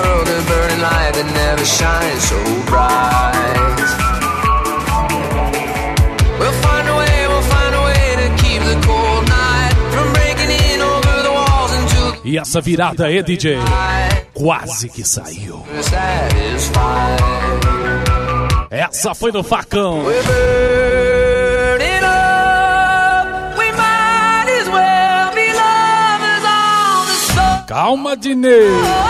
world a burning light that never shines so bright. We'll find a way to keep the cold night from breaking in over the walls into. E essa virada aí, DJ, quase que saiu. Essa foi no facão. Calma, Dinei.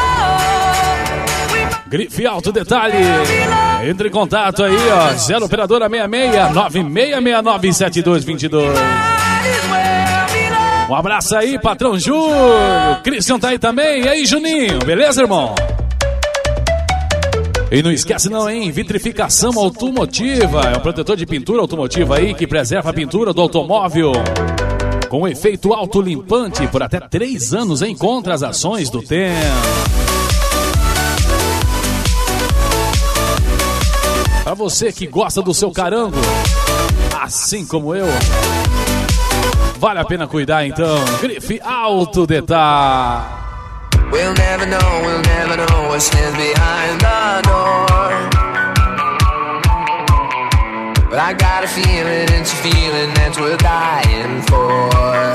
Grife Alto Detalhe. Entre em contato aí, ó. 0 operadora 66 96697222. Um abraço aí, patrão Júlio. Christian tá aí também. E aí, Juninho? Beleza, irmão? E não esquece não, hein? Vitrificação automotiva. É um protetor de pintura automotiva aí que preserva a pintura do automóvel com efeito autolimpante por até 3 anos, hein? Contra as ações do tempo. Pra você que gosta do seu carango, assim como eu, vale a pena cuidar então. Grife Alto Detalhe. We'll never know what stands behind the door. But I got a feeling, it's a feeling that we're dying for.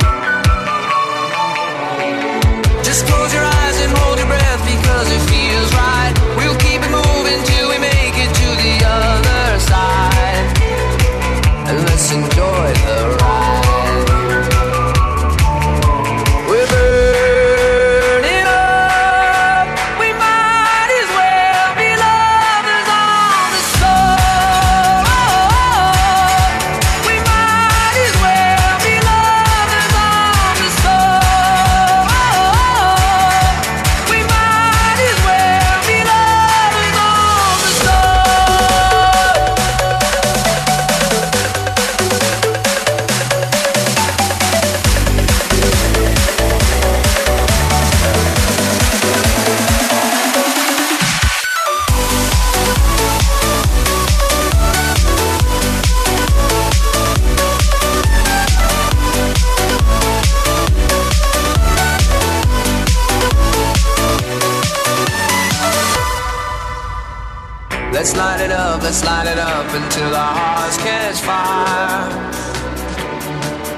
Just close your eyes and hold your breath because it feels right. We'll keep it moving till we make it to the other side. And let's enjoy the ride. We're burning up. We might as well be lovers on the soul. We might as well be lovers on the soul. We might as well be lovers on the soul. Let's light it up until our hearts catch fire.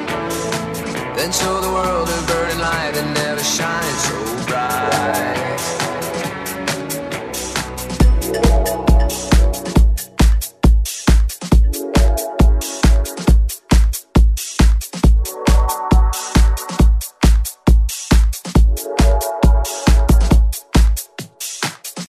Then show the world a burning light that never shines so bright.